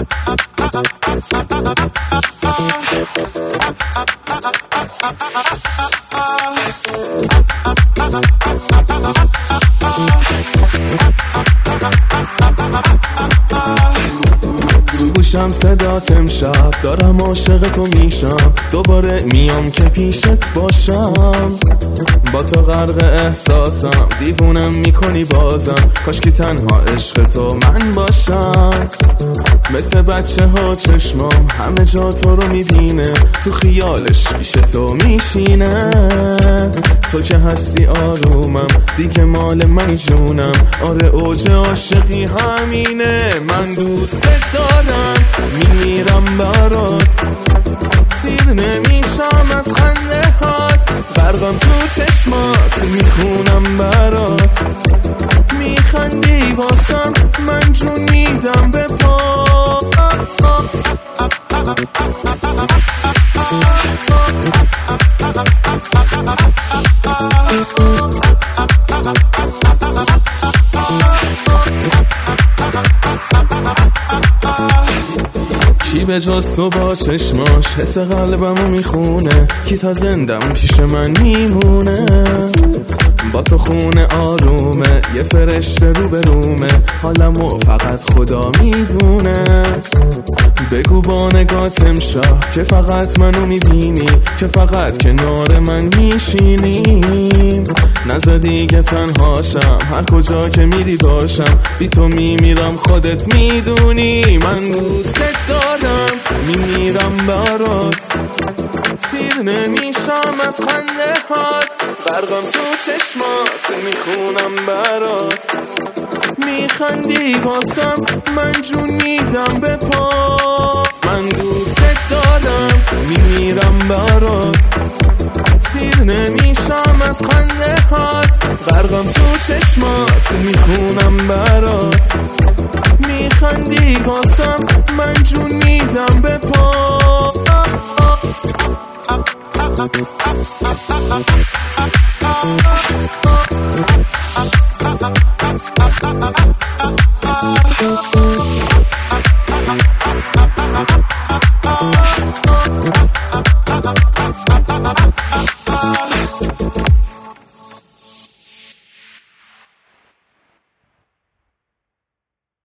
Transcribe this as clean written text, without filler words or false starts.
تو گوشم صدات امشب دارم عاشق تو میشم، دوباره میام که پیشت باشم، با تو غرق احساسم، دیوونم میکنی بازم، کاش که تنها عشق تو من باشم. مثل بچه ها چشمام همه جا تو رو میبینه، تو خیالش پیش تو میشینه، تو که هستی آرومم، دیگه مال منی جونم، آره اوج عاشقی همینه. من دوست دارم میمیرم برات، سیر نمیشم از خنده هات، برقم تو چشمات میخونم برات، میخندی واسم من جون میدم به پا. کی به جز تو با چشماش حس قلبمو میخونه، کی تا زندم پیش من میمونه، با تو خونه آرومه، یه فرشته رو به رومه، حالمو فقط خدا میدونه. بگو با نگات امشب که فقط منو میبینی، که فقط کنار من میشینی، نزا دیگه تنهاشم، هر کجا که میری باشم، بی تو میمیرم خودت میدونی. من دوست دارم میمیرم برات، سیر نمیشم از خنده هات، برقم تو چشمات میخونم برات، میخندی واسم من جون میدم به پا. من دوست دارم میمیرم برات، سیر نمیشم از خنده هات، برقم تو چشمات میخونم برات، میخندی واسم من جون میدم به پا.